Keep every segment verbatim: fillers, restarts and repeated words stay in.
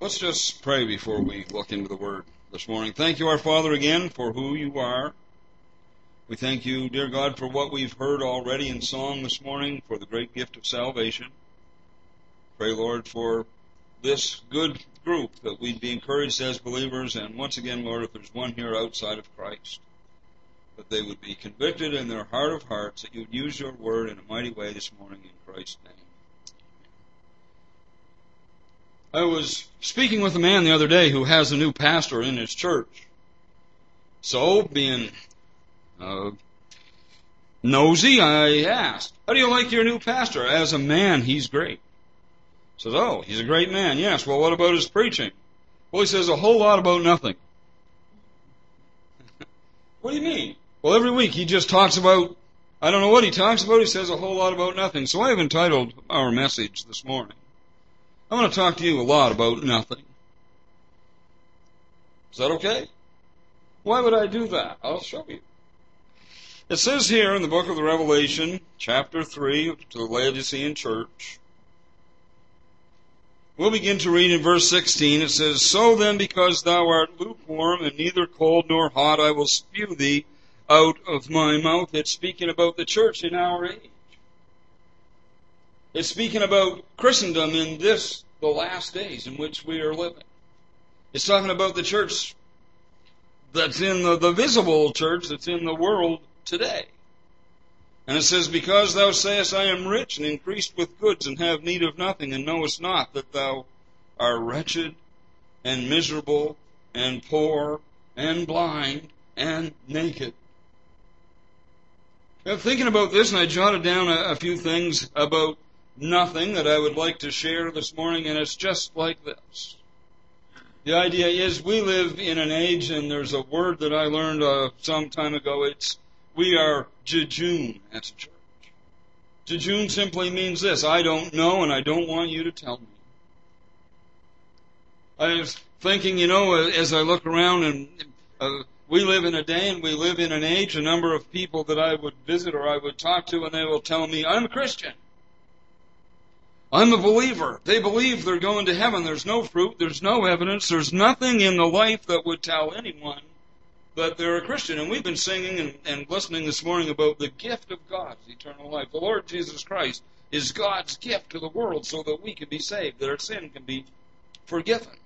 Let's just pray before we look into the Word this morning. Thank you, our Father, again for who you are. We thank you, dear God, for what we've heard already in song this morning, for the great gift of salvation. Pray, Lord, for this good group that we'd be encouraged as believers, and once again, Lord, if there's one here outside of Christ, that they would be convicted in their heart of hearts, that you would use your Word in a mighty way this morning in Christ's name. I was speaking with a man the other day who has a new pastor in his church. So, being uh, nosy, I asked, how do you like your new pastor? As a man, he's great. He says, oh, he's a great man. Yes, well, what about his preaching? Well, he says a whole lot about nothing. What do you mean? Well, every week he just talks about, I don't know what he talks about, he says a whole lot about nothing. So I have entitled our message this morning, I want to talk to you a lot about nothing. Is that okay? Why would I do that? I'll show you. It says here in the book of the Revelation, chapter three, to the Laodicean church. We'll begin to read in verse sixteen. It says, So then, because thou art lukewarm and neither cold nor hot, I will spew thee out of my mouth. It's speaking about the church in our age. It's speaking about Christendom in this, the last days in which we are living. It's talking about the church that's in the, the visible church that's in the world today. And it says, Because thou sayest, I am rich and increased with goods and have need of nothing, and knowest not that thou art wretched and miserable and poor and blind and naked. I'm thinking about this, and I jotted down a, a few things about nothing that I would like to share this morning, and it's just like this. The idea is we live in an age, and there's a word that I learned uh, some time ago. It's we are jejune as a church. Jejune simply means this: I don't know, and I don't want you to tell me. I was thinking, you know, as I look around, and uh, we live in a day and we live in an age, a number of people that I would visit or I would talk to, and they will tell me, I'm a Christian. I'm a believer. They believe they're going to heaven. There's no fruit. There's no evidence. There's nothing in the life that would tell anyone that they're a Christian. And we've been singing and, and listening this morning about the gift of God's eternal life. The Lord Jesus Christ is God's gift to the world so that we can be saved, that our sin can be forgiven.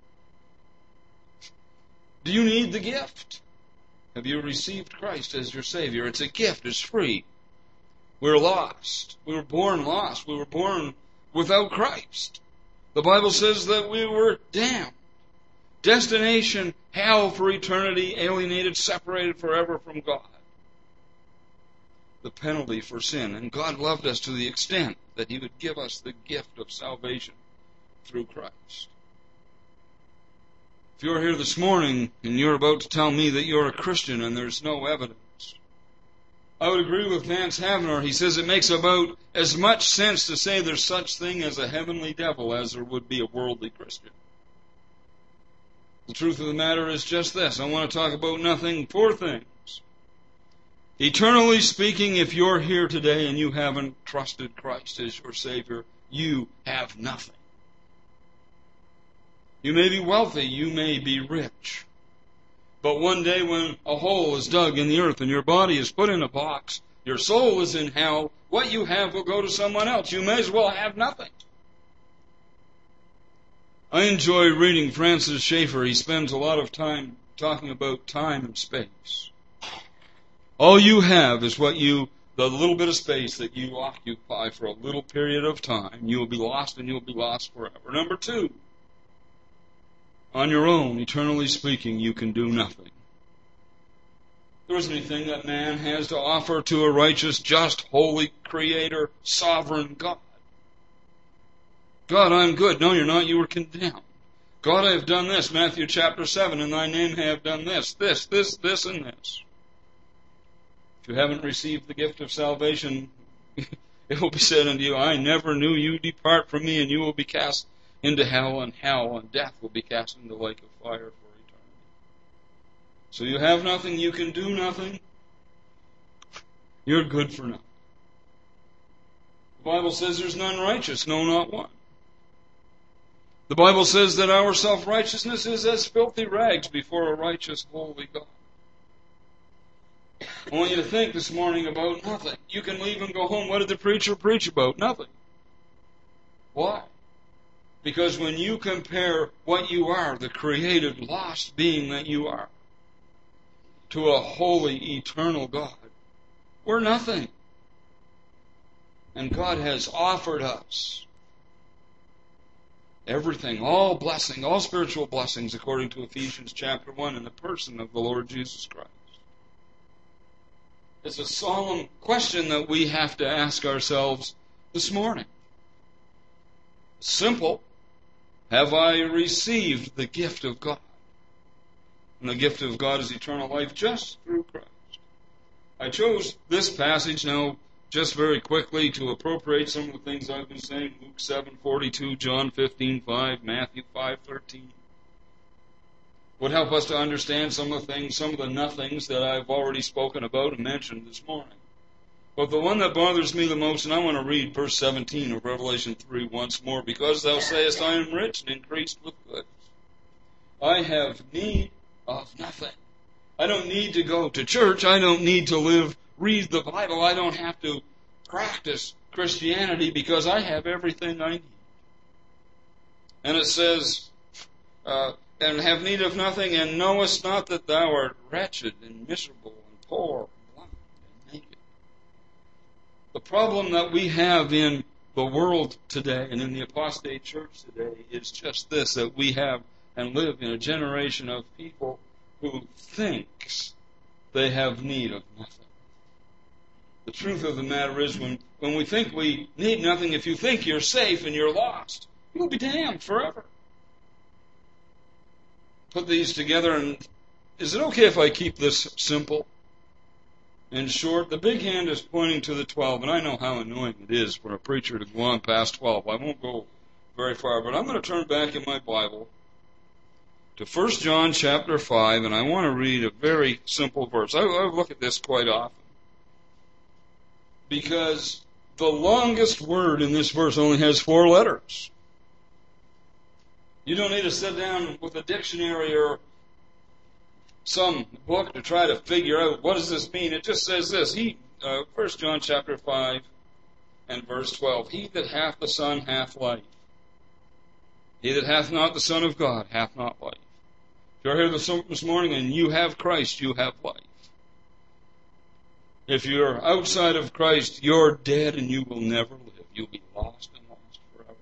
Do you need the gift? Have you received Christ as your Savior? It's a gift. It's free. We're lost. We were born lost. We were born without Christ. The Bible says that we were damned. Destination, hell for eternity, alienated, separated forever from God. The penalty for sin. And God loved us to the extent that He would give us the gift of salvation through Christ. If you're here this morning and you're about to tell me that you're a Christian and there's no evidence, I would agree with Vance Havner. He says it makes about as much sense to say there's such thing as a heavenly devil as there would be a worldly Christian. The truth of the matter is just this. I want to talk about nothing, four things. Eternally speaking, if you're here today and you haven't trusted Christ as your Savior, you have nothing. You may be wealthy, you may be rich. But one day when a hole is dug in the earth and your body is put in a box, your soul is in hell, what you have will go to someone else. You may as well have nothing. I enjoy reading Francis Schaeffer. He spends a lot of time talking about time and space. All you have is what you, the little bit of space that you occupy for a little period of time. You will be lost and you will be lost forever. Number two, on your own, eternally speaking, you can do nothing. There isn't anything that man has to offer to a righteous, just, holy, creator, sovereign God. God, I'm good. No, you're not. You were condemned. God, I have done this. Matthew chapter seven, in thy name I have done this, this, this, this, and this. If you haven't received the gift of salvation, it will be said unto you, I never knew you. Depart from me, and you will be cast into hell, and hell and death will be cast into the lake of fire for eternity. So you have nothing, you can do nothing, you're good for nothing. The Bible says there's none righteous, no, not one. The Bible says that our self-righteousness is as filthy rags before a righteous, holy God. I want you to think this morning about nothing. You can leave and go home. What did the preacher preach about? Nothing. Why? Because when you compare what you are, the created, lost being that you are, to a holy, eternal God, we're nothing. And God has offered us everything, all blessing, all spiritual blessings, according to Ephesians chapter one, in the person of the Lord Jesus Christ. It's a solemn question that we have to ask ourselves this morning. Simple. Have I received the gift of God? And the gift of God is eternal life just through Christ. I chose this passage now just very quickly to appropriate some of the things I've been saying. Luke seven forty-two, John fifteen five, Matthew five thirteen. Would help us to understand some of the things, some of the nothings that I've already spoken about and mentioned this morning. But the one that bothers me the most, and I want to read verse seventeen of Revelation three once more. Because thou sayest, I am rich and increased with goods. I have need of nothing. I don't need to go to church. I don't need to live, read the Bible. I don't have to practice Christianity because I have everything I need. And it says, uh, and have need of nothing, and knowest not that thou art wretched and miserable and poor and blind and naked. The problem that we have in the world today and in the apostate church today is just this, that we have and live in a generation of people who thinks they have need of nothing. The truth of the matter is, when, when we think we need nothing, if you think you're safe and you're lost, you'll be damned forever. Put these together, and is it okay if I keep this simple and short? The big hand is pointing to the twelve, and I know how annoying it is for a preacher to go on past twelve. I won't go very far, but I'm going to turn back in my Bible to First John chapter five, and I want to read a very simple verse. I, I look at this quite often, because the longest word in this verse only has four letters. You don't need to sit down with a dictionary or some book to try to figure out what does this mean. It just says this. He, uh, First John chapter five and verse twelve. He that hath the Son hath life. He that hath not the Son of God hath not life. If you're here this morning and you have Christ, you have life. If you're outside of Christ, you're dead and you will never live. You'll be lost and lost forever.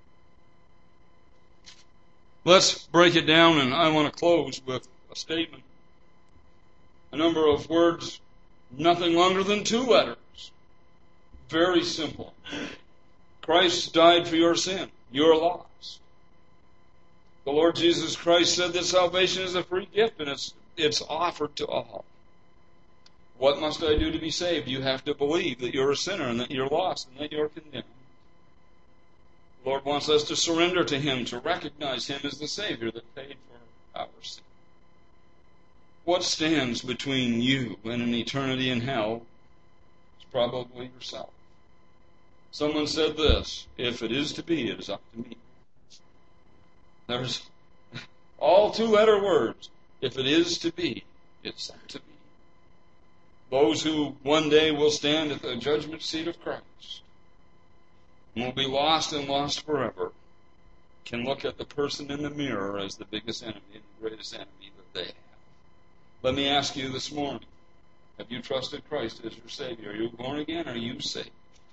Let's break it down, and I want to close with a statement. A number of words, nothing longer than two letters. Very simple. Christ died for your sin. You're lost. The Lord Jesus Christ said that salvation is a free gift, and it's, it's offered to all. What must I do to be saved? You have to believe that you're a sinner and that you're lost and that you're condemned. The Lord wants us to surrender to Him, to recognize Him as the Savior that paid for our sin. What stands between you and an eternity in hell is probably yourself. Someone said this, if it is to be, it is up to me. There's all two-letter words. If it is to be, it's up to me. Those who one day will stand at the judgment seat of Christ and will be lost and lost forever can look at the person in the mirror as the biggest enemy and the greatest enemy that they have. Let me ask you this morning, have you trusted Christ as your Savior? Are you born again? Are you saved?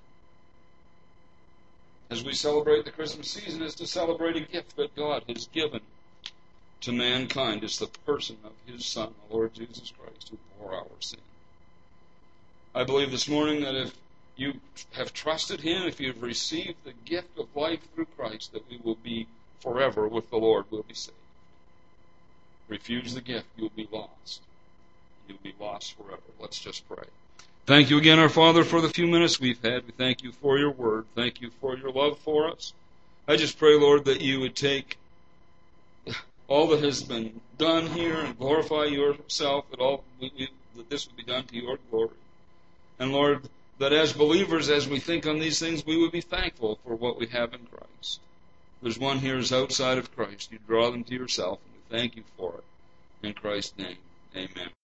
As we celebrate the Christmas season, is to celebrate a gift that God has given to mankind. It's the person of His Son, the Lord Jesus Christ, who bore our sin. I believe this morning that if you have trusted Him, if you've received the gift of life through Christ, that we will be forever with the Lord, we'll be saved. Refuse the gift, you'll be lost. You'll be lost forever. Let's just pray. Thank you again, our Father, for the few minutes we've had. We thank you for your word. Thank you for your love for us. I just pray, Lord, that you would take all that has been done here and glorify yourself, that all that this would be done to your glory. And Lord, that as believers, as we think on these things, we would be thankful for what we have in Christ. there's one here who's outside of Christ, you draw them to yourself, and we thank you for it. In Christ's name, amen.